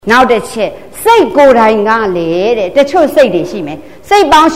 နောက်တစ်ချက်စိတ်ကိုယ်တိုင်ကလေတဲ့တချို့စိတ်တွေရှိမယ်စိတ်ပေါင်း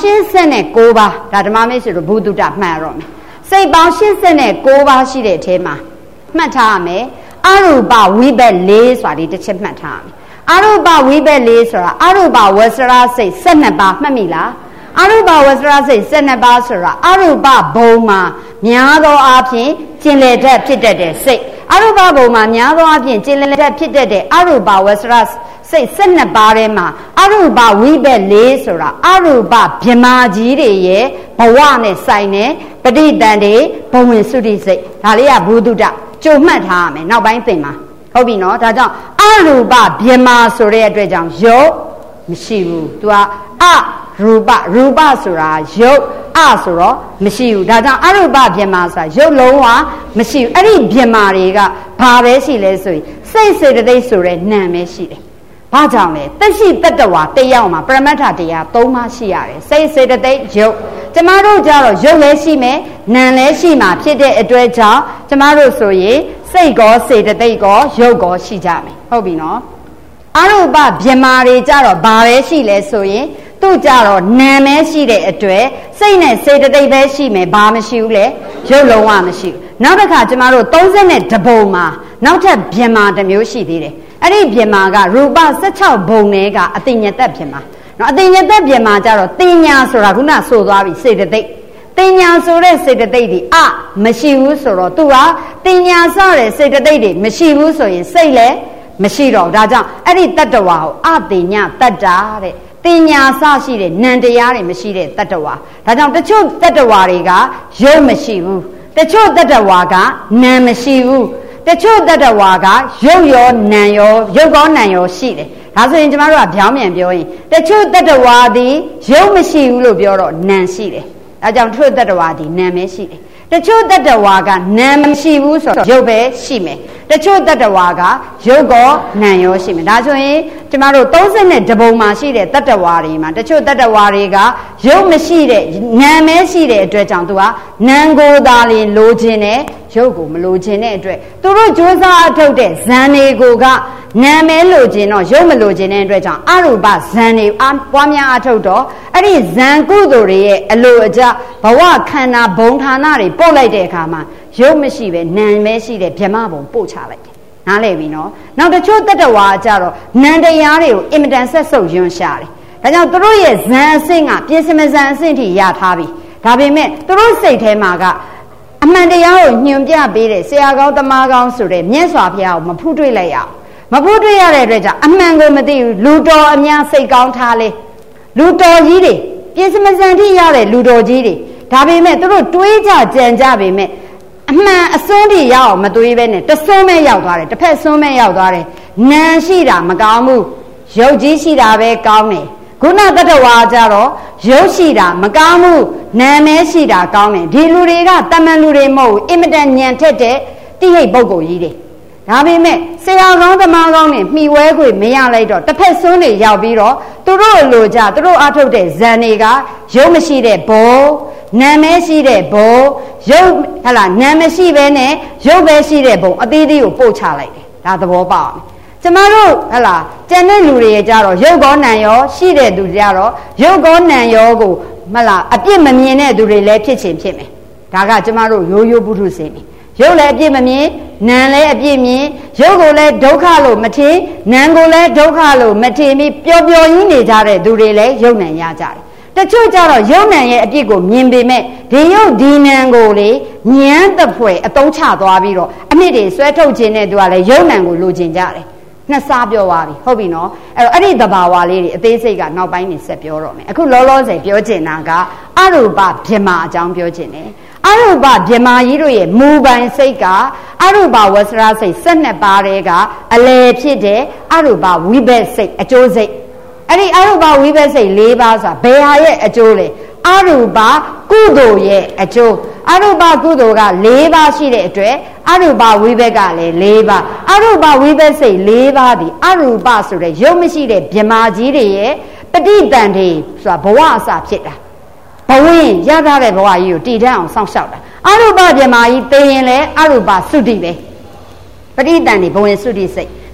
89ပါးဒါဓမ္မမိတ်ဆွေတို့ဘုဒ္ဓမှတ်ရတော့မယ်စိတ်ပေါင်း89ပါးရှိတဲ့အထဲမှာမှတ်ထားရမယ်အရူပဝိဘက်၄ဆိုတာဒီတစ်ချက်မှတ်ထားရမယ်အရူပဝိဘက်၄ဆိုတာအရူပဝဆရာစိတ်12ပါးမှတ်မိလားအရူပဝဆရာစိတ်12ပါးဆိုတာအရူပဘုံမှာများသောအားဖြင့်ကျင်လည်တတ်ဖြစ်တတ်တဲ့စိတ်အရူပဘုံမှာများသောအားဖြင့်ကျင်လည်တတ်ဖြစ်တတ်တဲ့အရူပဝဆရာစိတ်12ပါးထဲမှာအရူပဝိဘက်၄ဆိုတာအရူပဗြမာကြီးတွေရဲ့ဘဝနဲ့ဆိုင်တဲ့ပဋိသန္ဓေဘဝင်သုတိစိတ်ဒါလေးကဘုဒ္ဓကြုံမှတ်ထားရမယ်နောက်ပိုင်းသင်ပါဟုတ်ပြီနော်ဒါကြောင့်အရူပဗြမာဆိုတဲ့အတွက်ကြောင့်ယုတ်မရှိဘူး तू ကအရူပဆိုတာယုတ်အဆိုတော့မရှိဘူးဒါကြောင့်အရူပဗြမာဆိုတာယုတ်လုံးဝမရှိဘူးအဲ့ဒီဗြမာတွေကဘာပဲရှိလဲဆိုရင်စိတ်စေတသိက်ဆိုတဲ့နာမ်ပဲရှိတယ်ဘာကြောင့်လဲသက်ရှိတတ္တဝါတယောက်မှာပရမတ္ထတရား3ပါးရှိရတယ်စိတ်စေတသိက်ယုတ်ကျမတို့ကြတော့ယုတ်လည်းရှိမယ်နာမ်လည်းရှိမှာဖြစ်တဲ့အတွက်ကြောင့်ကျမတို့ဆိုရင်စိတ်ကောစေတသိက်ကောယုတ်ကောရှိကြမယ်ဟုတ်ပြီနော်အရူပဗြမာတွေကြတော့ဘာပဲရှိလဲဆိုရင်သူ့ကြတော့နာမ်ပဲရှိတဲ့အတွက်စိတ်နဲ့စေတသိက်ပဲရှိမယ်ဘာမရှိဘူးလဲယုတ်လုံးဝမရှိဘူးနောက်တစ်ခါကျမတို့32ဘုံမှာနောက်ထပ်ဗြမာတစ်မျိုးရှိသေးတယ်အဲ့ဒီဗြမာကရူပ16ဘုံတွေကအတိညာသက်ဗြမာနော်အတိညာသက်ဗြမာကြတော့တင်ညာဆိုတာခုနဆိုသွားပြီစေတသိက်တင်ညာဆိုတဲ့စေတသိက်ဒီမရှိဘူးဆိုတော့သူကတင်ညာစတဲ့စေတသိက်တွေမရှိဘူးဆိုရင်စိတ်လည်းမရှိတော့ဒါကြောင့်အဲ့ဒီတတ္တဝါကိုအတင်ညာတတ္တာတဲ့တင်ညာစရှိတဲ့နံတရားတွေမရှိတဲ့တတ္တဝါဒါကြောင့်တချို့တတ္တဝါတွေကယုတ်မရှိဘူးတချို့တတ္တဝါကနာမ်မရှိဘူးတချို့တတ္တဝါကယုတ်ရောနံရောယုတ်ကောနံရောရှိတယ်ဒါဆိုရင်ကျမတို့ကပြောင်းပြန်ပြောရင်တချို့တတ္တဝါသည်ယုတ်မရှိဘူးလို့ပြောတော့နံရှိတယ်ဒါကြောင့်တချို့တတ္တဝါသည်နံပဲရှိတယ်တချို့တတ္တဝါကနံမရှိဘူးဆိုတော့ယုတ်ပဲရှိမယ်တချို့တတ္တဝါကယုတ်ကောနံရောရှိမယ်ဒါဆိုရင်ကျမတို့32ဘုံမှာရှိတဲ့တတ္တဝါတွေမှာတချို့တတ္တဝါတွေကယုတ်မရှိတဲ့နံပဲရှိတဲ့အတွက်ကြောင့်သူကနံကိုသာလင်လိုချင်တယ်ယုတ်ကိုမလိုချင်တဲ့အတွက်သူတို့ကြိုးစားအထုတ်တဲ့ဇန်တွေကိုကနာမည်လိုချင်တော့ရုပ်မလိုချင်တဲ့အတွက်ကြောင့်အရူပဇန်တွေပွားများအထုတ်တော့အဲ့ဒီဇန်ကုသိုလ်တွေရဲ့အလိုအကျဘဝခန္ဓာဘုံဌာနတွေပို့လိုက်တဲ့အခါမှာရုပ်မရှိပဲနာမ်ပဲရှိတဲ့ဗြဟ္မဘုံပို့ချလိုက်တယ်နားလည်ပြီနော်နောက်တချို့တတ္တဝါကြတော့နန္တရားတွေကိုအင်မတန်ဆက်ဆုပ်ယွန်းရှာတယ်ဒါကြောင့်သူတို့ရဲ့ဇန်အဆင့်ကပြင်စမဇန်အဆင့်ထိရထားပြီဒါပေမဲ့သူတို့စိတ်ထဲမှာကအမှန်တရားကိုညွှန်ပြပေးတဲ့ဆရာကောင်းတမကောင်းဆိုတဲ့မြတ်စွာဘုရားကိုမဖူးတွေ့လိုက်ရအောင်မဖူးတွေ့ရတဲ့အတွက်ကြောင့်အမှန်ကိုမသိဘူးလူတော်အများစိတ်ကောင်းထားလေလူတော်ကြီးတွေပြင်စမစံထိရတဲ့လူတော်ကြီးတွေဒါပေမဲ့သူတို့တွေးကြကြံကြပေမဲ့အမှန်အစွန်းတွေရအောင်မတွေးပဲနဲ့တစွန်းပဲရောက်သွားတယ်တစ်ဖက်စွန်းပဲရောက်သွားတယ်နာမ်ရှိတာမကောင်းဘူးရုပ်ကြီးရှိတာပဲကောင်းတယ်ခုနတတ္တဝါကြတော့ရုပ်ရှိတာမကောင်းဘူးနာမ်မဲရှိတာကောင်းတယ်ဒီလူတွေကတမန်လူတွေမဟုတ်ဘူးအင်မတန်ညံထက်တဲ့တိဟိတ်ပုဂ္ဂိုလ်ကြီးတွေဒါပေမဲ့ဆရာကောင်းသမားကောင်းနဲ့မှီဝဲခွေမရလိုက်တော့တစ်ဖက်စွန်းတွေရောက်ပြီးတော့သူတို့လိုကြသူတို့အထုတ်တဲ့ဇန်တွေကရုပ်မရှိတဲ့ဘုံနာမ်မဲရှိတဲ့ဘုံရုပ်ဟလာနာမ်မရှိဘဲနဲ့ရုပ်ပဲရှိတဲ့ဘုံအသေးသေးကိုပို့ချလိုက်တယ်ဒါသဘောပေါက်အောင်ကျမတို့ဟလာကျန်တဲ့လူတွေကြတော့ရုပ်ကောနံရောရှိတဲ့သူကြတော့ရုပ်ကောနံရောကိုမလားအပြစ်မမြင်တဲ့သူတွေလည်းဖြစ်ချင်ဖြစ်မယ်ဒါကကျမတို့ရိုးရိုးပုထုဇဉ်တွေရုပ်လည်းအပြစ်မမြင်နာမ်လည်းအပြစ်မြင်ရုပ်ကိုလည်းဒုက္ခလို့မထင်နာမ်ကိုလည်းဒုက္ခလို့မထင်ပြီးပျော်ပျော်ကြီးနေကြတဲ့သူတွေလည်းရုပ်နာမ်ရကြတယ်တချို့ကြတော့ရုပ်နာမ်ရဲ့အပြစ်ကိုမြင်ပေမဲ့ဒီရုပ်ဒီနာမ်ကိုလေညံတဖွယ်အတုံးချသွားပြီးတော့အနှစ်တွေဆွဲထုတ်ခြင်းနဲ့သူကလည်းရုပ်နာမ်ကိုလိုချင်ကြတယ်နှစ်စားပြောသွားပြီဟုတ်ပြီနော်အဲ့ဒီသဘာဝလေးတွေအသေးစိတ်ကနောက်ပိုင်းနေဆက်ပြောတော့မယ်အခုလောလောဆယ်ပြောချင်တာကအရူပဗြဟ္မာအကြောင်းပြောချင်တယ်အရူပဗြဟ္မာကြီးတို့ရဲ့မူပိုင်စိတ်ကအရူပဝဆရာစိတ်12ပါးတည်းကအလယ်ဖြစ်တဲ့အရူပဝိဘက်စိတ်အကျိုးစိတ်အဲ့ဒီအရူပဝိဘက်စိတ်4ပါးဆိုတာဘယ်ဟာရဲ့အကျိုးလဲအရူပကုသိုလ်ရဲ့အကျိုးအရူပကုသိုလ်က4ပါးရှိတဲ့အတွက်အရူပဝိဘက်ကလည်း4ပါးအရူပဝိဘက်စိတ်4ပါးဒီအရူပဆိုတဲ့ရုပ်မရှိတဲ့ဗြဟ္မာကြီးတွေရဲ့ပဋိသန္ဓေဆိုတာဘဝအစဖြစ်တာဘဝင်ရထားတဲ့ဘဝကြီးကိုတည်ထအောင်စောင့်ရှောက်တာအရူပဗြဟ္မာကြီးသိရင်လည်းအရူပသုတိပဲပဋိသန္ဓေဘဝင်သုတိစိတ်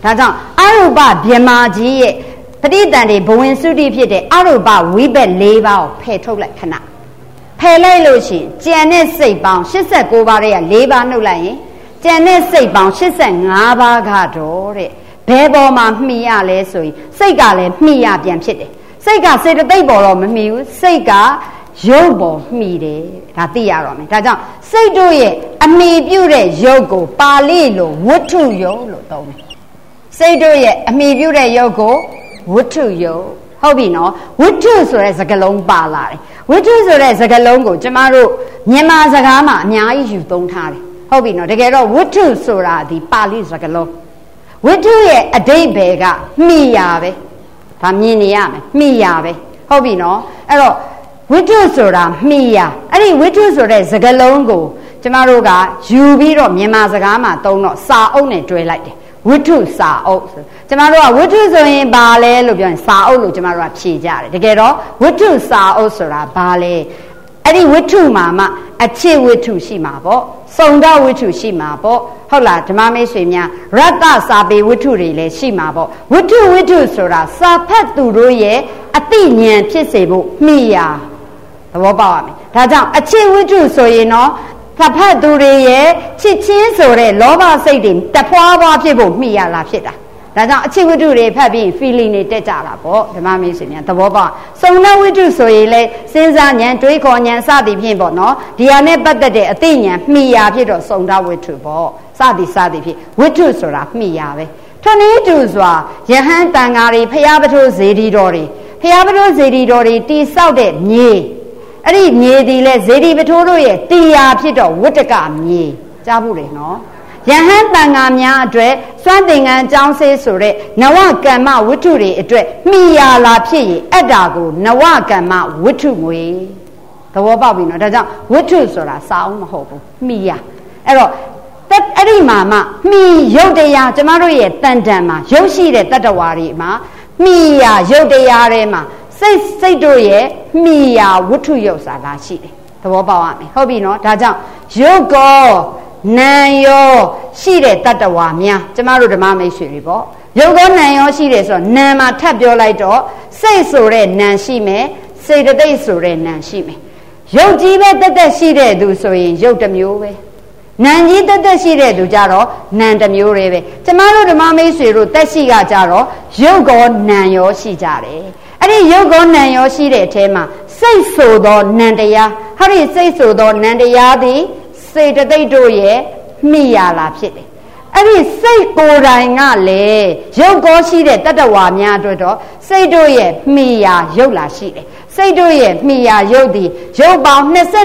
ဒါကြောင့်အရူပဗြဟ္မာကြီးရဲ့ပဋိသန္ဓေဘဝင်စုတိဖြစ်တဲ့အရူပဝိဘက်၄ပါးကိုဖယ်ထုတ်လိုက်ခဏဖယ်လိုက်လို့ရှိရင်ကြံတဲ့စိတ်ပေါင်း89ပါးရဲ့၄ပါးနှုတ်လိုက်ရင်ကြံတဲ့စိတ်ပေါင်း85ပါးကတော့တဲ့ဘယ်ပေါ်မှာမှီရလဲဆိုရင်စိတ်ကလည်းမှီရပြန်ဖြစ်တယ်စိတ်ကစေတသိက်ပေါ်တော့မမှီဘူးစိတ်ကရုပ်ပေါ်မှီတယ်ဒါသိရတော့မယ်ဒါကြောင့်စိတ်တို့ရဲ့အမှီပြုတဲ့ရုပ်ကိုပါဠိလိုဝတ္ထုယုတ်လို့သုံးတယ်စိတ်တို့ရဲ့အမှီပြုတဲ့ရုပ်ကိုဝတ္ထုယုတ်ဟုတ်ပြီနော်ဝတ္ထုဆိုတဲ့စကားလုံးပါလာတယ်ဝတ္ထုဆိုတဲ့စကားလုံးကိုကျမတို့မြန်မာစကားမှာအများကြီးယူသုံးထားတယ်ဟုတ်ပြီနော်တကယ်တော့ဝတ္ထုဆိုတာဒီပါဠိစကားလုံးဝတ္ထုရဲ့အဓိပ္ပာယ်ကမှီရာပဲဒါမြင်နေရမယ်မှီရာပဲဟုတ်ပြီနော်အဲ့တော့ဝတ္ထုဆိုတာမှီရာအဲ့ဒီဝတ္ထုဆိုတဲ့စကားလုံးကိုကျမတို့ကယူပြီးတော့မြန်မာစကားမှာသုံးတော့စာအုပ်နဲ့တွဲလိုက်တယ်ဝတ္ထုစာအုပ်ဆိုကျမတို့ကဝတ္ထုဆိုရင်ဘာလဲလို့ပြောရင်စာအုပ်လို့ကျမတို့ကဖြေကြတယ်တကယ်တော့ဝတ္ထုစာအုပ်ဆိုတာဘာလဲအဲ့ဒီဝတ္ထုမှာမှအခြေဝတ္ထုရှိမှာပေါ့စုံတော့ဝတ္ထုရှိမှာပေါ့ဟုတ်လားဓမ္မမိတ်ဆွေများရတ္တစာပေဝတ္ထုတွေလည်းရှိမှာပေါ့ဝတ္ထုဆိုတာစာဖတ်သူတို့ရဲ့အသိဉာဏ်ဖြစ်စေဖို့မှီရာသဘောပေါက်ရမယ်ဒါကြောင့်အခြေဝတ္ထုဆိုရင်တော့သဖတ်သူတွေရဲ့ချစ်ချင်းဆိုတဲ့လောဘစိတ်တွေတဖွာဖွာဖြစ်ဖို့မှီရလာဖြစ်တာဒါကြောင့်အခြေဝတ္ထုတွေဖတ်ပြီး feeling တွေတက်ကြတာပေါ့ဓမ္မမိတ်ဆွေများသဘောပေါက်စုံတဲ့ဝတ္ထုဆိုရင်လေစဉ်းစားဉာဏ်တွေးခေါ်ဉာဏ်စသည်ဖြင့်ပေါ့နော်ဒီဟာနဲ့ပတ်သက်တဲ့အသိဉာဏ်မှီရဖြစ်တော့စုံတဲ့ဝတ္ထုပေါ့စသည်ဖြင့်ဝတ္ထုဆိုတာမှီရပဲထွနည်းတူစွာယဟန်တန်ဃာတွေဖျားပထိုးဇေဒီတော်တွေဖျားပထိုးဇေဒီတော်တွေတိဆောက်တဲ့မြေအဲ့ဒီမြေဒီလဲဇေဒီပထိုးတို့ရဲ့တရားဖြစ်တော့ဝတ္တကမြေကြားဖို့လေနော်ယဟန်တန်ဃာများအတွက်စွမ်းသင်္ကန်းကျောင်းဆေးဆိုတဲ့နဝကမ္မဝတ္ထုတွေအတွက်မှီရလာဖြစ်ရင်အဲ့ဒါကိုနဝကမ္မဝတ္ထုငွေသဘောပေါက်ပြီနော်ဒါကြောင့်ဝတ္ထုဆိုတာစာအုပ်မဟုတ်ဘူးမှီရအဲ့တော့အဲ့ဒီမှာမှမှီရုပ်တရားကျမတို့ရဲ့တန်တန်မှာရုပ်ရှိတဲ့တတ္တဝါတွေမှာမှီရရုပ်တရားတွေမှာစိတ်တို့ရဲ့မှီရာဝတ္ထုယုတ်စာလာရှိတယ်သဘောပေါက်ရမယ်ဟုတ်ပြီနော်ဒါကြောင့်ယုတ်ကောနာယောရှိတဲ့တတ္တဝါများကျမတို့ဓမ္မမိတ်ဆွေတွေပေါ့ယုတ်ကောနာယောရှိတယ်ဆိုတော့နာမှာထပ်ပြောလိုက်တော့စိတ်ဆိုတဲ့နာရှိမယ်စေတသိက်ဆိုတဲ့နာရှိမယ်ယုတ်ကြီးပဲတက်ရှိတဲ့သူဆိုရင်ယုတ်တစ်မျိုးပဲနံကြီးတက်ရှိတဲ့သူကြတော့နံတစ်မျိုးတွေပဲကျမတို့ဓမ္မမိတ်ဆွေတို့တက်ရှိကကြတော့ယုတ်ကောနာယောရှိကြတယ်အဲ့ဒီယုတ်ကောနံရောရှိတဲ့အထဲမှာစိတ်ဆိုသောနံတရားဟာဒီစိတ်ဆိုသောနံတရားသည်စေတသိက်တို့ရဲ့မှီရလာဖြစ်တယ်အဲ့ဒီစိတ်ကိုယ်တိုင်ကလည်းယုတ်ကောရှိတဲ့တတ္တဝါများအတွက်တော့စိတ်တို့ရဲ့မှီရယုတ်လာရှိတယ်စိတ်တို့ရဲ့မှီရယုတ်သည်ယုတ်ပေါင်း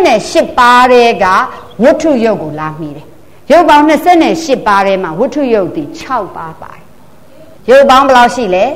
28ပါးတဲ့ကဝတ္ထုယုတ်ကိုလာမှီတယ်ယုတ်ပေါင်း28ပါးထဲမှာဝတ္ထုယုတ်သည်6ပါးပါတယ်ယုတ်ပေါင်းဘယ်လောက်ရှိလဲ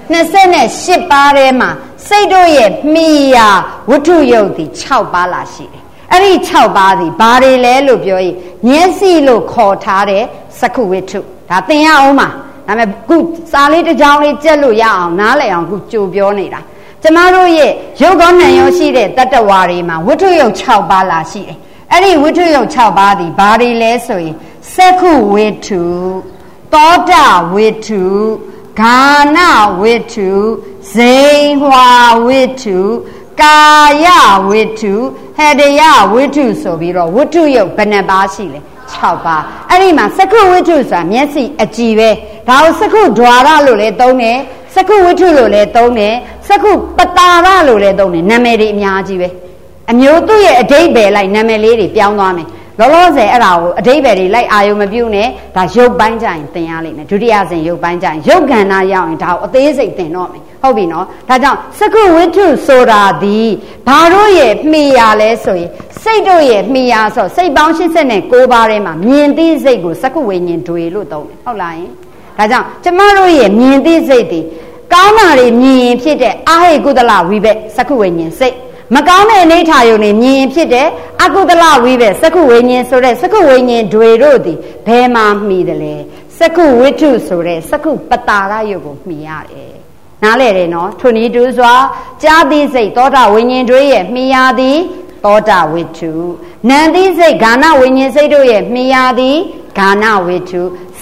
28ပါးထဲမှာစိတ်တို့ရဲ့မှီရာဝတ္ထုယုတ်ဒီ6ပါးလာရှိတယ်အဲ့ဒီ6ပါးဒီဘာတွေလဲလို့ပြောရင်မျက်စိလို့ခေါ်ထားတဲ့စက္ခုဝတ္ထုဒါသင်ရအောင်ပါဒါပေမဲ့ခုစာလေးတစ်ကြောင်းလေးကြက်လို့ရအောင်နားလည်အောင်ခုကြိုပြောနေတာကျမတို့ရဲ့ယုတ်ကောနံရောရှိတဲ့တတ္တဝါတွေမှာဝတ္ထုယုတ်6ပါးလာရှိတယ်အဲ့ဒီဝတ္ထုယုတ်6ပါးဒီဘာတွေလဲဆိုရင်စက္ခုဝတ္ထုသောတာဝတ္ထုဂာနဝတ္ထုဇိန်ဟွာဝတ္ထုကာယဝတ္ထုဟတယဝတ္ထုဆိုပြီးတော့ဝတ္ထုယုတ်ဘယ်နှပါးရှိလဲ6ပါးအဲ့ဒီမှာစက္ခုဝတ္ထုဆိုတာမျက်စိအကြည့်ပဲဒါကိုစက္ခုဒွါရလို့လည်းသုံးတယ်စက္ခုဝတ္ထုလို့လည်းသုံးတယ်စက္ခုပတာရလို့လည်းသုံးတယ်နာမည်တွေအများကြီးပဲအမျိုးသူ့ရဲ့အဓိပ္ပာယ်လိုက်နာမည်လေးတွေပြောင်းသွားမယ်လောလောဆယ်အဲ့ဒါကိုအဓိပ္ပာယ်တွေလိုက်အာယုံမပြုနဲ့ဒါရုပ်ပိုင်းကြရင်သင်ရလိမ့်မယ်ဒုတိယစဉ်ရုပ်ပိုင်းကြရင်ရုပ်ကဏ္ဍရောက်ရင်ဒါကိုအသေးစိတ်သင်တော့မယ်ဟုတ်ပြီနော်ဒါကြောင့်စက္ခုဝတ္ထုဆိုတာဒီဘာတို့ရဲ့မှီရာလဲဆိုရင်စိတ်တို့ရဲ့မှီရာဆိုစိတ်ပေါင်း89ပါးထဲမှာမြင်သိစိတ်ကိုစက္ခုဝိညာဉ်တွေလို့သုံးတယ်ဟုတ်လားယင်ဒါကြောင့်ကျမတို့ရဲ့မြင်သိစိတ်ဒီကောင်းတာတွေမြင်ရင်ဖြစ်တဲ့အာဟိကုသလဝိဘက်စက္ခုဝိညာဉ်စိတ်မကောင်းတဲ့အနေထားယုံနေမြင်ဖြစ်တဲ့အကုသလဝိပဲစက္ခုဝိညာဉ်ဆိုတဲ့စက္ခုဝိညာဉ်တွေတို့သည်ဘယ်မှာမှီတယ်လဲစက္ခုဝတ္ထုဆိုတဲ့စက္ခုပတာရယုတ်ကိုမှီရတယ်နားလဲတယ်နော်ထိုနည်းတူစွာကြာတိစိတ်သောတာဝိညာဉ်တွေရဲ့မှီရသည်သောတာဝတ္ထုနံတိစိတ်ဂာနဝိညာဉ်စိတ်တို့ရဲ့မှီရသည်ဂာနဝတ္ထု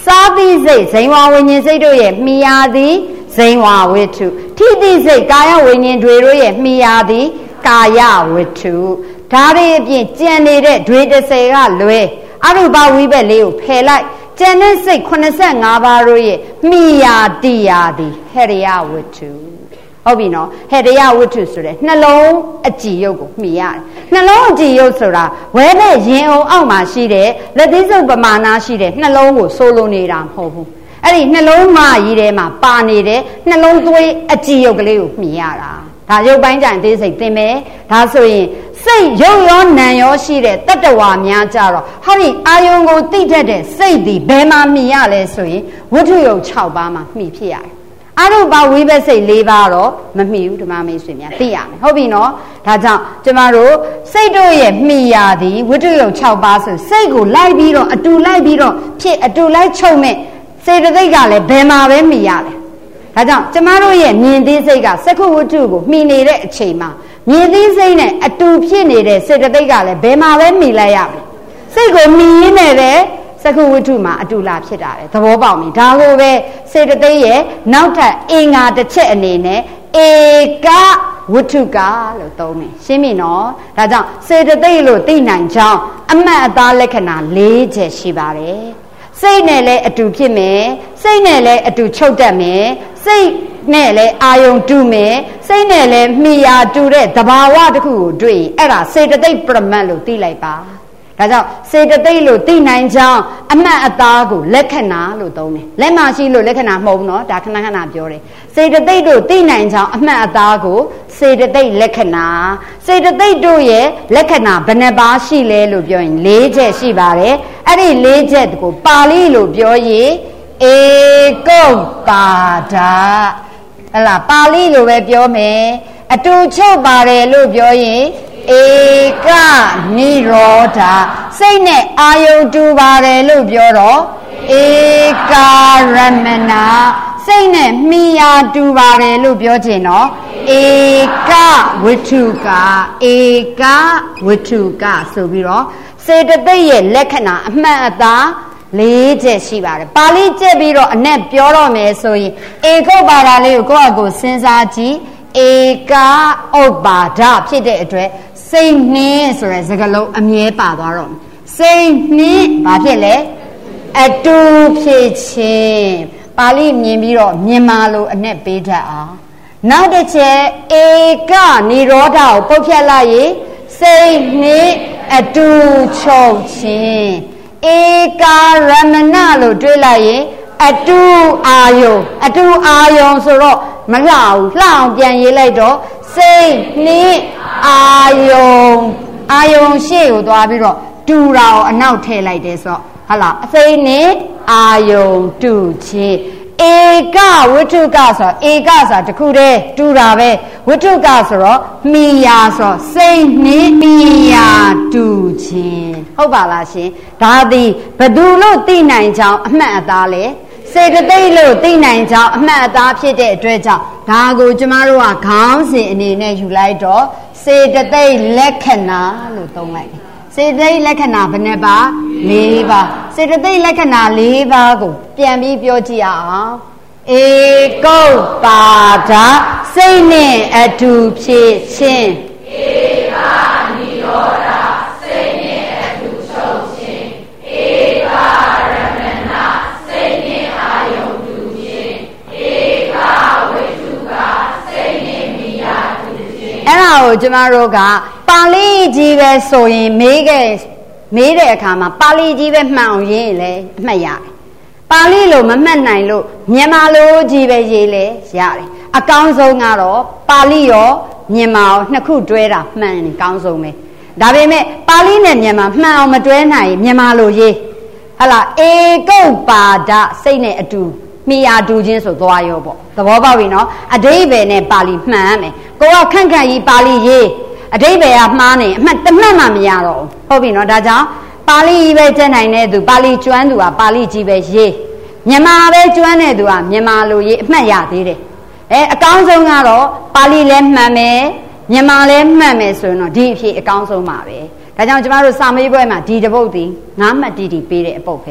စားသည့်စိတ်ဇိမ်ဝဝိညာဉ်စိတ်တို့ရဲ့မိယာသည်ဇိမ်ဝဝိတ္ထုထိသည့်စိတ်ကာယဝိညာဉ်တွေတို့ရဲ့မိယာသည်ကာယဝိတ္ထုဒါတွေအပြင်ကြံနေတဲ့တွေ30ကလွဲအရူပဝိဘက်လေးကိုဖယ်လိုက်ကျန်တဲ့စိတ်85ပါးတို့ရဲ့မိယာတိယာသည်ဟရိယဝိတ္ထုဟုတ်ပြီနော်ဟရိယဝိတ္ထုဆိုတဲ့နှလုံးအကြည်ယုတ်ကိုမှီရတယ်နှလုံးအကြည်ယုတ်ဆိုတာဝဲတဲ့ရင်အုံအောက်မှာရှိတဲ့လက်သီးစုပ်ပမာဏရှိတဲ့နှလုံးကိုဆိုလိုနေတာမဟုတ်ဘူးအဲ့ဒီနှလုံးမကြီးထဲမှာပါနေတဲ့နှလုံးသွေးအကြည်ယုတ်ကလေးကိုမှီရတာဒါရုပ်ပိုင်းကြံသေးစိတ်သင်မယ်ဒါဆိုရင်စိတ်ရုပ်ရောနာမ်ရောရှိတဲ့တတ္တဝါများကြတော့ဟာဒီအာယုံကိုသိတတ်တဲ့စိတ်ဒီဘယ်မှာမှီရလဲဆိုရင်ဝတ္ထုယုတ်6ပါးမှာမှီဖြစ်ရတယ်အရုပဝိဘက်စိတ်4ပါးတော့မမှီဘူးဓမ္မမိတ်ဆွေများသိရမယ်ဟုတ်ပြီနော်ဒါကြောင့်ကျမတို့စိတ်တို့ရဲ့မှီရသည်ဝတ္ထုယုတ်6ပါးဆိုစိတ်ကိုလိုက်ပြီးတော့အတူလိုက်ပြီးတော့ဖြစ်အတူလိုက်ချုပ်မဲ့စေတသိက်ကလည်းဘယ်မှာပဲမှီရလဲဒါကြောင့်ကျမတို့ရဲ့မြင်သိစိတ်ကစက္ခုဝတ္ထုကိုမှီနေတဲ့အချိန်မှာမြင်သိစိတ်နဲ့အတူဖြစ်နေတဲ့စေတသိက်ကလည်းဘယ်မှာပဲမှီလိုက်ရပြီစိတ်ကိုမှီရင်းနေတဲ့စက္ခုဝတ္ထုမှာအတူလာဖြစ်တာပဲသဘောပေါက်ပြီဒါကိုပဲစေတသိက်ရဲ့နောက်ထပ်အင်္ဂါတစ်ချက်အနေနဲ့ဧကဝတ္ထုကလို့သုံးတယ်ရှင်းပြီနော်ဒါကြောင့်စေတသိက်လို့သိနိုင်ကြောင်းအမှတ်အသားလက္ခဏာ၄ချက်ရှိပါတယ်စိတ်နဲ့လည်းအတူဖြစ်မယ်စိတ်နဲ့လည်းအတူချုပ်တတ်မယ်စိတ်နဲ့လည်းအာယုံတူမယ်စိတ်နဲ့လည်းမိယာတူတဲ့သဘာဝတစ်ခုကိုတွေ့ရင်အဲ့ဒါစေတသိက်ပရမတ်လို့သိလိုက်ပါဒါကြောင့်စေတသိက်လို့သိနိုင်ကြောင်းအမှတ်အသားကိုလက္ခဏာလို့သုံးတယ်လက်မရှိလို့လက္ခဏာမဟုတ်ဘူးနော်ဒါခဏခဏပြောတယ်စေတသိက်တို့သိနိုင်ကြောင်းအမှတ်အသားကိုစေတသိက်လက္ခဏာစေတသိက်တို့ရဲ့လက္ခဏာဘယ်နှပါရှိလဲလို့ပြောရင်၄ချက်ရှိပါတယ်အဲ့ဒီ၄ချက်ကိုပါဠိလို့ပြောရင်ဧကုပ္ပါဒဟဲ့လားပါဠိလိုပဲပြောမယ်အတူချုပ်ပါတယ်လို့ပြောရင်ဧကနိရောဓစိတ်နဲ့အာယုံတူပါတယ်လို့ပြောတော့ဧကာရမဏစိတ်နဲ့မိယာတူပါတယ်လို့ပြောချင်တော့ဧကဝတ္ထုကဧကဝတ္ထုကဆိုပြီးတော့စေတသိက်ရဲ့လက္ခဏာအမှတ်အသား၄ချက်ရှိပါတယ်ပါဠိကျက်ပြီးတော့အနဲ့ပြောတော့မယ်ဆိုရင်ဧကုပ္ပါဒလေးကိုကိုယ့်အကိုစဉ်းစားကြည့်ဧကဥပ္ပါဒဖြစ်တဲ့အတွက်စိတ်နှင်းဆိုတဲ့စကားလုံးအမြဲပါသွားတော့စိတ်နှင်းဘာဖြစ်လဲအတူဖြစ်ခြင်းပါဠိမြင်ပြီးတော့မြန်မာလိုအနဲ့ပေးတတ်အောင်နောက်တစ်ချက်ဧကနိရောဓကိုပုတ်ဖြတ်လိုက်ရင်စိတ်နှင်းအတူချုပ်ခြင်းဧကာရမဏလို့တွေးလိုက်ရင်အတူအာယုံအတူအာယုံဆိုတော့မလှဘူးလှအောင်ပြန်ရေးလိုက်တော့စိတ်နှင်းအာယုံရှေ့ကိုသွားပြီးတော့တူတာကိုအနောက်ထည့်လိုက်တယ်ဆိုတော့ဟာလားအစိမ့်နဲ့အာယုံတူခြင်းဧကဝတ္ထုကဆိုဧကဆိုတာတခုတည်းတူတာပဲဝတ္ထုကဆိုတော့မိယာဆိုစိတ်နှင်းမိယာတူခြင်းဟုတ်ပါလားရှင်ဒါသည်ဘယ်သူလို့သိနိုင်ကြောင်းအမှတ်အသားလဲစေတသိက်လို့သိနိုင်ကြောင်းအမှတ်အသားဖြစ်တဲ့အတွက်ကြောင့်ဒါကိုကျမတို့ကခေါင်းစဉ်အနေနဲ့ယူလိုက်တော့စေတသိက်လက္ခဏာလို့သုံးလိုက်တယ်စေတသိက်လက္ခဏာဘယ်နှပါ၄ပါးစေတသိက်လက္ခဏာ၄ပါးကိုပြန်ပြီးပြောကြည့်အောင်ဧကုပ္ပါဒစိတ်နဲ့အတူဖြစ်ခြင်းဧကနိရောဓစိတ်နဲ့အတူချုပ်ခြင်းဧကာရမဏစိတ်နဲ့အာယုံတူခြင်းဧကဝိတုကစိတ်နဲ့မိယာတူခြင်းအဲ့ဒါကိုကျမတို့ကပါဠိကြီးပဲဆိုရင်မေးတဲ့အခါမှာပါဠိကြီးပဲမှန်အောင်ရေးရင်လည်းအမှတ်ရတယ်ပါဠိလိုမမှတ်နိုင်လို့မြန်မာလိုကြီးပဲရေးလဲရတယ်အကောင်းဆုံးကတော့ပါဠိရောမြန်မာရောနှစ်ခုတွဲတာမှန်တယ်အကောင်းဆုံးပဲဒါပေမဲ့ပါဠိနဲ့မြန်မာမှန်အောင်မတွဲနိုင်မြန်မာလိုရေးဟလာဧကုပ္ပါဒစိတ်နဲ့အတူမိယာတူချင်းဆိုသွားရောပေါ့သဘောပေါက်ပြီနော်အဓိပ္ပာယ်နဲ့ပါဠိမှန်ရမယ်ကိုကခန့်ခန့်ကြီးပါဠိရေးအဓိပ္ပာယ်ကမှားနေအမှတ်တစ်မှတ်မှမရတော့ဘူးဟုတ်ပြီနော်ဒါကြောင့်ပါဠိပဲကျက်နိုင်တဲ့သူပါဠိကျွမ်းသူကပါဠိကြီးပဲရေးမြန်မာပဲကျွမ်းတဲ့သူကမြန်မာလိုရေးအမှတ်ရသေးတယ်အကောင်းဆုံးကတော့ပါဠိလည်းမှန်မယ်မြန်မာလည်းမှန်မယ်ဆိုရင်တော့ဒီအဖြစ်အကောင်းဆုံးပါပဲဒါကြောင့်ကျမတို့စာမေးပွဲမှာဒီတပုတ်ဒီ9မှတ်တီးတီးပေးတဲ့အပုတ်ပဲ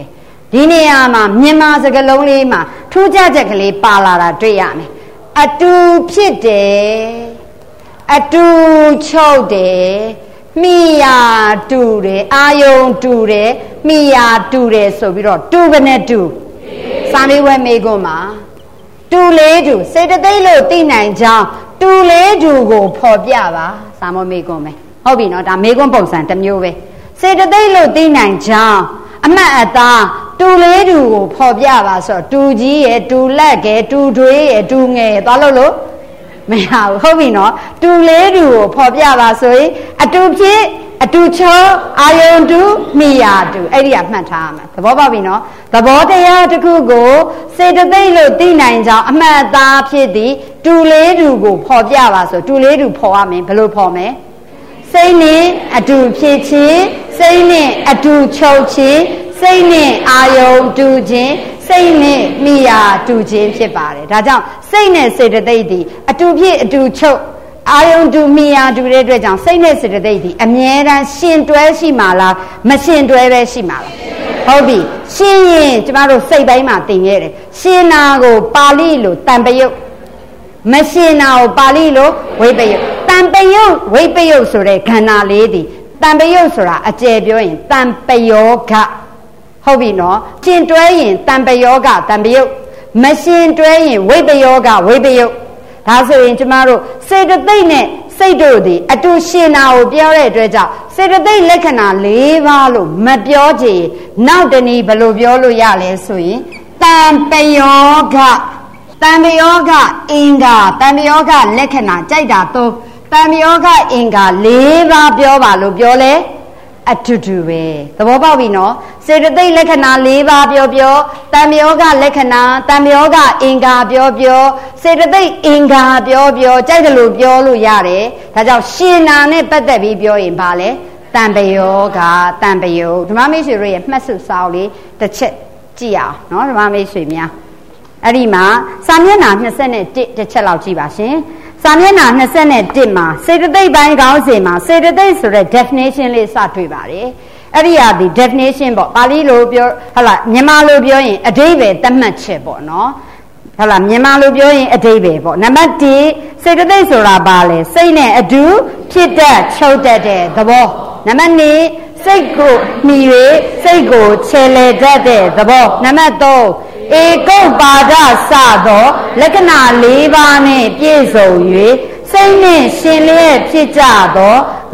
ဒီနေရာမှာမြန်မာစကားလုံးလေးမှာထူးခြားချက်ကလေးပါလာတာတွေ့ရမယ်အတူဖြစ်တယ်အတူချုပ်တယ်မိယာတူတယ်အာယုံတူတယ်မိယာတူတယ်ဆိုပြီးတော့တူဘယ်နဲ့တူစာမေးပွဲမေးခွန်းမှာတူလေးတူစေတသိက်လို့သိနိုင်ကြောင်းတူလေးတူကိုဖော်ပြပါစာမေးမေးခွန်းပဲဟုတ်ပြီနော်ဒါမေးခွန်းပုံစံတစ်မျိုးပဲစေတသိက်လို့သိနိုင်ကြောင်းအမှတ်အသားတူလေးတူကိုဖော်ပြပါဆိုတော့တူကြီးရယ်တူလက်ကဲတူထွေးရယ်တူငယ်ရယ်သွားလို့မရဘူးဟုတ်ပြီနော်တူလေးတူကိုဖော်ပြပါဆိုရင်အတူဖြစ်အတူချောအာယုံတူမိယာတူအဲ့ဒီကမှတ်ထားရမယ်သဘောပေါက်ပြီနော်သဘောတရားတစ်ခုကိုစေတသိက်လို့သိနိုင်ကြောင်းအမှတ်အသားဖြစ်သည်တူလေးတူကိုဖော်ပြပါဆိုတူလေးတူဖော်ရမယ်ဘယ်လိုဖော်မလဲစိတ်နဲ့အတူဖြစ်ခြင်းစိတ်နဲ့အတူချုပ်ခြင်းစိတ်နဲ့အာယုံတူခြင်းစိတ်နဲ့မိယာတူခြင်းဖြစ်ပါတယ်ဒါကြောင့်စိတ်နဲ့စေတသိက်သည်အတူဖြစ်အတူချုပ်အာယုံတူမိယာတူတဲ့အတွက်ကြောင့်စိတ်နဲ့စေတသိက်သည်အမြဲတမ်းရှင်တွဲရှိမှာလားမရှင်တွဲပဲရှိမှာလားဟုတ်ပြီရှင်ရင်ကျမတို့စိတ်ပိုင်းမှာသင်ခဲ့တယ်ရှင်နာကိုပါဠိလိုတန်ပယုတ်မရှင်နာကိုပါဠိလိုဝိပယုတ်တန်ပယုတ်ဝိပယုတ်ဆိုတဲ့ခန္ဓာလေးသည်တန်ပယုတ်ဆိုတာအကျယ်ပြောရင်တန်ပယောဂဟုတ်ပြီနော်ရှင်တွဲရင်တန်ပယောဂတန်ပယုတ်မရှင်တွဲရင်ဝိပယောဂဝိပယုတ်ဒါဆိုရင်ကျမတို့စေတသိက်နဲ့စိတ်တို့သည်အတူရှင်နာကိုပြောတဲ့အတွက်ကြောင့်စေတသိက်လက္ခဏာ၄ပါးလို့မပြောချင်နောက်တနည်းဘယ်လိုပြောလို့ရလဲဆိုရင်တန်ပယောဂတန်ပယောဂအင်္ဂါတန်ပယောဂလက္ခဏာကြိုက်တာသုံးတန်ပယောဂအင်္ဂါ၄ပါးပြောပါလို့ပြောလဲအတူတူပဲသဘောပေါက်ပြီနော်စေတသိက်လက္ခဏာ၄ပါးပြောတန်ပယောဂလက္ခဏာတန်ပယောဂအင်္ဂါပြောစေတသိက်အင်္ဂါပြောကြိုက်တယ်လို့ပြောလို့ရတယ်ဒါကြောင့်ရှင်နာနဲ့ပတ်သက်ပြီးပြောရင်ဘာလဲတန်ပယောဂတန်ပယုတ်ဓမ္မမိတ်ဆွေတို့ရဲ့မှတ်စုစာအုပ်လေးတစ်ချက်ကြည့်အောင်နော်ဓမ္မမိတ်ဆွေများအဲ့ဒီမှာစာမျက်နှာ21တစ်ချက်လောက်ကြည့်ပါရှင်စာမျက်နှာ21မှာစေတသိက်ပိုင်းခေါင်းစဉ်မှာစေတသိက်ဆိုတဲ့ definition လေးစတွေ့ပါတယ်အဲ့ဒီဟာဒီ definition ပေါ့ပါဠိလိုပြောဟုတ်လားမြန်မာလိုပြောရင်အဓိပ္ပာယ်သတ်မှတ်ချက်ပေါ့နော်ဟုတ်လားမြန်မာလိုပြောရင်အဓိပ္ပာယ်ပေါ့နံပါတ်1စေတသိက်ဆိုတာဘာလဲစိတ်နဲ့အတူဖြစ်တတ်ချုပ်တတ်တဲ့သဘောနံပါတ်2စိတ်ကိုမှီ၍စိတ်ကိုခြေလှယ်တတ်တဲ့သဘောနံပါတ်3ဧကုပ္ပါဒစသောလက္ခဏာ၄ပါးနှင့်ပြည့်စုံ၍စိတ်နှင့်ရှင်လျက်ဖြစ်ကြသော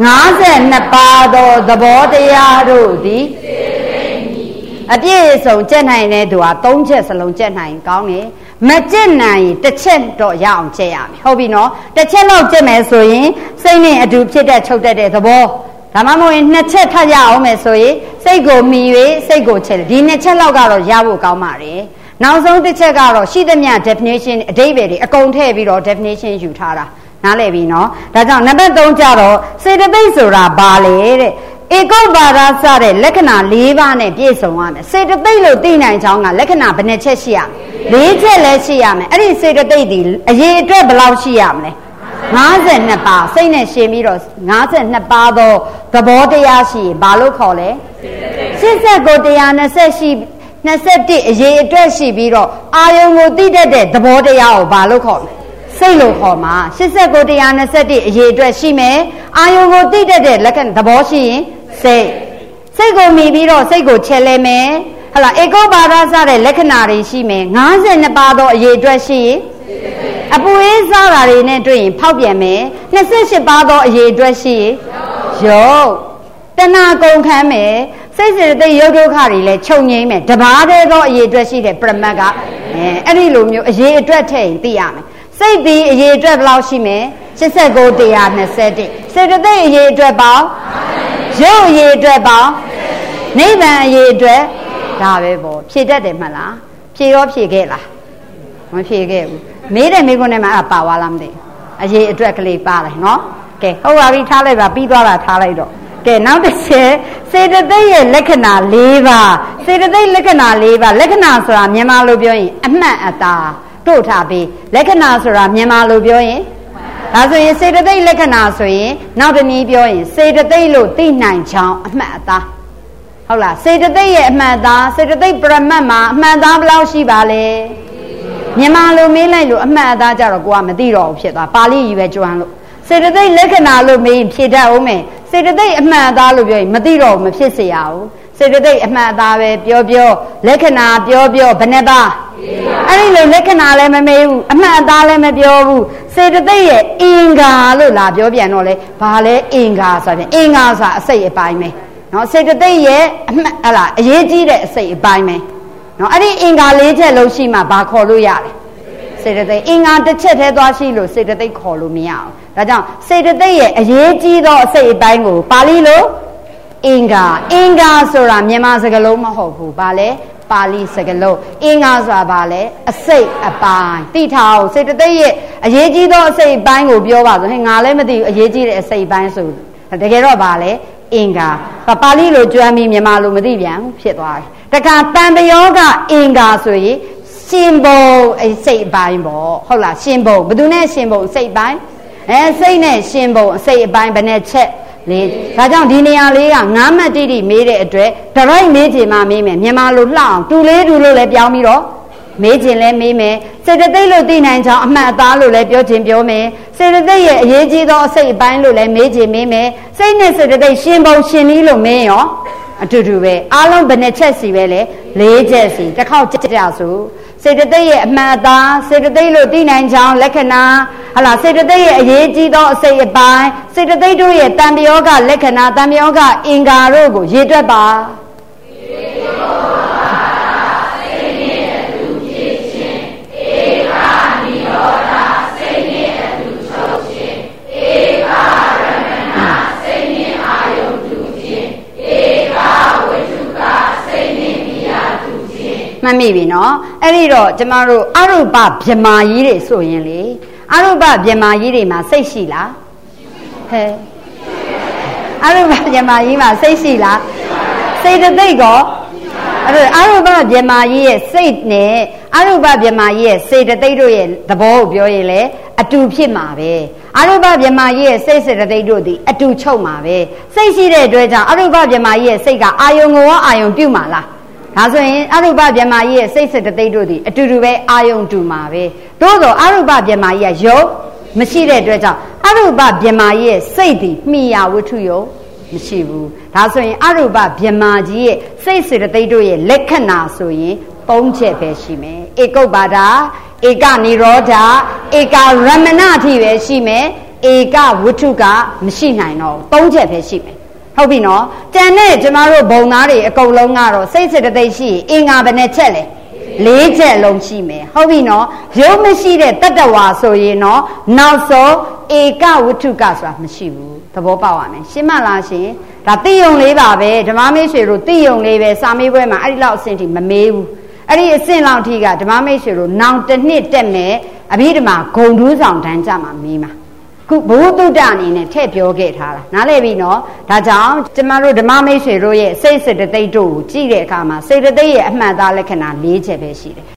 52ပါးသောသဘောတရားတို့သည်အပြည့်စုံကျက်နိုင်တဲ့သူဟာ3ချက်စလုံးကျက်နိုင်ကောင်းတယ်မကျက်နိုင်ရင်တစ်ချက်တော့ရအောင်ကျက်ရမယ်ဟုတ်ပြီနော်တစ်ချက်လောက်ကျက်မယ်ဆိုရင်စိတ်နဲ့အတူဖြစ်တဲ့ချုပ်တတ်တဲ့သဘောဒါမှမဟုတ်ရင်2ချက်ထပ်ရအောင်မယ်ဆိုရင်စိတ်ကိုမှီ၍စိတ်ကိုချဲဒီ2ချက်လောက်ကတော့ရဖို့ကောင်းပါတယ်နောက်ဆုံးတစ်ချက်ကတော့ရှိသမျှ definition အဓိပ္ပာယ်တွေအကုန်ထည့်ပြီးတော့ definition ယူထားတာနားလည်ပြီနော်ဒါကြောင့်နံပါတ်3ကျတော့စေတသိက်ဆိုတာဘာလဲတဲ့ဧကုပ္ပါဒစတဲ့လက္ခဏာ၄ပါးနဲ့ပြည့်စုံရမယ်စေတသိက်လို့သိနိုင်ကြောင်းကလက္ခဏာဘယ်နှချက်ရှိရမလဲ4ချက်လည်းရှိရမယ်အဲ့ဒီစေတသိက်ဒီအရေအတွက်ဘယ်လောက်ရှိရမလဲ52ပါးစိတ်နဲ့ရှင်ပြီးတော့52ပါးသောသဘောတရားရှိရင်ဘာလို့ခေါ်လဲ89တရား21အရေအတွက်ရှိပြီးတော့အာယုံကိုသိတတ်တဲ့သဘောတရားကိုဘာလို့ခေါ်လဲစိတ်လို့ခေါ်မှာ89တရား21အရေအတွက်ရှိမယ်အာယုံကိုသိတတ်တဲ့လက္ခဏာသဘောရှိရင်စိတ်ကိုမြည်ပြီးတော့စိတ်ကိုချဲလဲမယ်ဟလာဧကောပါဒစတဲ့လက္ခဏာတွေရှိမယ်52ပါးသောအရေအတွက်ရှိရင်အပူအေးစားတာတွေနဲ့တွေ့ရင်ဖောက်ပြန်မယ်28ပါးသောအရေအတွက်ရှိရင်ရုပ်တဏှာကုန်ခန်းမယ်စိတ်စေတသိက်ရုပ်ဒုက္ခတွေလည်းချုပ်ငြိမ်းမယ်တပါးတည်းသောအရေအတွက်ရှိတဲ့ပရမတ်ကအဲ့ဒီလိုမျိုးအရေအတွက်ထည့်ရင်သိရမယ်စိတ်ဒီအရေအတွက်ဘယ်လောက်ရှိမလဲ89တရား21စေတသိက်အရေအတွက်ပေါင်းရုပ်အရေအတွက်ပေါင်းနိဗ္ဗာန်အရေအတွက်ဒါပဲပေါ့ဖြည့်တတ်တယ်မလားဖြည့်ရောဖြည့်ခဲ့လားမဖြည့်ခဲ့ဘူးမေးတဲ့မိကုန်းထဲမှာအဲ့ပါသွားလားမသိအရေအတွက်ကလေးပါတယ်နော်ကဲဟုတ်ပါပြီထားလိုက်ပါပြီးသွားတာထားလိုက်တော့ကဲနောက်တစ်ချက်စေတသိက်ရဲ့လက္ခဏာ၄ပါးစေတသိက်လက္ခဏာ၄ပါးလက္ခဏာဆိုတာမြန်မာလိုပြောရင်အမှတ်အသားတို့ထားပြီးလက္ခဏာဆိုတာမြန်မာလိုပြောရင်ဒါဆိုရင်စေတသိက်လက္ခဏာဆိုရင်နောက်တစ်နည်းပြောရင်စေတသိက်လို့သိနိုင်ချောင်းအမှတ်အသားဟဟုတ်လားစေတသိက်ရဲ့အမှန်သားစေတသိက်ပရမတ်မှာအမှန်သားဘယ်လောက်ရှိပါလဲမြန်မာလိုမေးလိုက်လို့အမှန်သားကြတော့ကိုကမသိတော့ဘူးဖြစ်သွားပါဠိကြီးပဲကျွမ်းလို့စေတသိက်လက္ခဏာလို့မေးရင်ဖြေတတ်အောင်မယ်စေတသိက်အမှန်သားလို့ပြောရင်မသိတော့ဘူးမဖြစ်စေရဘူးစေတသိက်အမှန်သားပဲပြောလက္ခဏာပြောဘယ်နဲ့သားအဲ့ဒီလိုလက္ခဏာလည်းမမေးဘူးအမှန်သားလည်းမပြောဘူးစေတသိက်ရဲ့အင်္ဂါလို့လာပြောပြန်တော့လေဘာလဲအင်္ဂါဆိုပြန်အင်္ဂါဆိုတာအစိတ်အပိုင်းပဲနော်စေတသိက်ရဲ့အမှန်ဟလားအရေးကြီးတဲ့အစိတ်အပိုင်းပဲနော်အဲ့ဒီအင်္ဂါ၄ချက်လုံးရှိမှဘာခေါ်လို့ရတယ်စေတသိက်အင်္ဂါတစ်ချက်တည်းသွားရှိလို့စေတသိက်ခေါ်လို့မရအောင်ဒါကြောင့်စေတသိက်ရဲ့အရေးကြီးသောအစိတ်အပိုင်းကိုပါဠိလိုအင်္ဂါဆိုတာမြန်မာစကားလုံးမဟုတ်ဘူးဘာလဲပါဠိစကားလုံးအင်္ဂါဆိုတာဘာလဲအစိတ်အပိုင်းသိထားအောင်စေတသိက်ရဲ့အရေးကြီးသောအစိတ်အပိုင်းကိုပြောပါဆိုဟင်ငါလည်းမသိဘူးအရေးကြီးတဲ့အစိတ်အပိုင်းဆိုတကယ်တော့ဘာလဲအင်္ဂါပါဠိလိုကျွမ်းပြီးမြန်မာလိုမသိပြန်ဘူးဖြစ်သွားတယ်တခါတန်တယောကအင်္ဂါဆိုရင်ရှင်ဘုံအစိတ်အပိုင်းပေါ့ဟုတ်လားရှင်ဘုံဘယ်သူနဲ့ရှင်ဘုံစိတ်အပိုင်းစိတ်နဲ့ရှင်ဘုံအစိတ်အပိုင်းဘယ်နဲ့ချက်လေဒါကြောင့်ဒီနေရာလေးက9မှတ်တိတိမေးတဲ့အတွက်ဒရိုက်မေးချင်မှမေးမယ်မြန်မာလိုလှအောင်တူလေးတူလို့လည်းပြောင်းပြီးတော့မေးချင်လဲမေးမယ်စေတသိက်လို့သိနိုင်ကြောင်းအမှန်အသားလို့လည်းပြောချင်ပြောမယ်စေတသိက်ရဲ့အရေးကြီးသောအစိတ်အပိုင်းလို့လည်းမေးချင်မေးမယ်စိတ်နဲ့စေတသိက်ရှင်ဘုံရှင်နည်းလို့မေးရောအတူတူပဲအားလုံးဘယ်နှချက်စီပဲလဲ4ချက်စီတစ်ခေါက်ကြကြဆိုစေတသိက်ရဲ့အမှန်အသားစေတသိက်လို့သိနိုင်ကြောင်းလက္ခဏာဟလာစေတသိက်ရဲ့အရေးကြီးသောအစိတ်အပိုင်းစေတသိက်တို့ရဲ့တန်တယောဂလက္ခဏာတန်တယောဂအင်္ဂါတို့ကိုရေတွက်ပါမှတ်မိပြီနော်အဲ့ဒီတော့ကျမတို့အရုပဗြဟ္မာကြီးတွေဆိုရင်လေအရုပဗြဟ္မာကြီးတွေမှာစိတ်ရှိလားဟဲ့အရုပဗြဟ္မာကြီးမှာစိတ်ရှိလားစေတသိက်ကောအဲ့အရုပဗြဟ္မာကြီးရဲ့စိတ်နဲ့အရုပဗြဟ္မာကြီးရဲ့စေတသိက်တို့ရဲ့သဘောကိုပြောရင်လေအတူဖြစ်မှာပဲအရုပဗြဟ္မာကြီးရဲ့စိတ်စေတသိက်တို့သည်အတူချုပ်မှာပဲစိတ်ရှိတဲ့အတွက်ကြောင့်အရုပဗြဟ္မာကြီးရဲ့စိတ်ကအာယုံကိုရောအာယုံပြုမှာလားဒါဆိုရင်အရုပဗြဟ္မာကြီးရဲ့စိတ်စေတသိက်တို့သည်အတူတူပဲအာယုံတူမှာပဲသို့သောအရုပဗြဟ္မာကြီးကယုတ်မရှိတဲ့အတွက်ကြောင့်အရုပဗြဟ္မာကြီးရဲ့စိတ်သည်မိယာဝတ္ထုယုတ်မရှိဘူးဒါဆိုရင်အရုပဗြဟ္မာကြီးရဲ့စိတ်စေတသိက်တို့ရဲ့လက္ခဏာဆိုရင်3ချက်ပဲရှိမယ်ဧကုပ္ပါဒဧကနိရောဓဧကရမဏအထိပဲရှိမယ်ဧကဝတ္ထုကမရှိနိုင်တော့3ချက်ပဲရှိမယ်ဟုတ်ပြီနော်ကြံတဲ့ကျမတို့ဘုံသားတွေအကုန်လုံးကတော့စိတ်စေတသိက်ရှိအင်္ဂါဘယ်နှချက်လဲ4ချက်လုံးရှိမယ်ဟုတ်ပြီနော်ရုပ်မရှိတဲ့တတ္တဝါဆိုရင်တော့နောက်ဆုံးဧကဝတ္ထုကဆိုတာမရှိဘူးသဘောပေါက်ရမယ်ရှင်းမလားရှင်ဒါသိယုံလေးပါပဲဓမ္မမိတ်ဆွေတို့သိယုံလေးပဲစာမေးပွဲမှာအဲ့ဒီလောက်အဆင့်ထိမမေးဘူးအဲ့ဒီအဆင့်လောက်ထိကဓမ္မမိတ်ဆွေတို့နောင်တစ်နှစ်တက်မယ်အဘိဓမ္မာဂုံတူးဆောင်တန်းကြမှာမေးမှာခုဘုဒ္ဓအနေနဲ့ထည့်ပြောခဲ့ထားတာနားလည်ပြီနော်ဒါကြောင့်ကျမတို့ဓမ္မမိတ်ဆွေတို့ရဲ့စိတ်စေတသိက်တို့ကိုကြည့်တဲ့အခါမှာစေတသိက်ရဲ့အမှန်သားလက္ခဏာ4ချက်ပဲရှိတယ်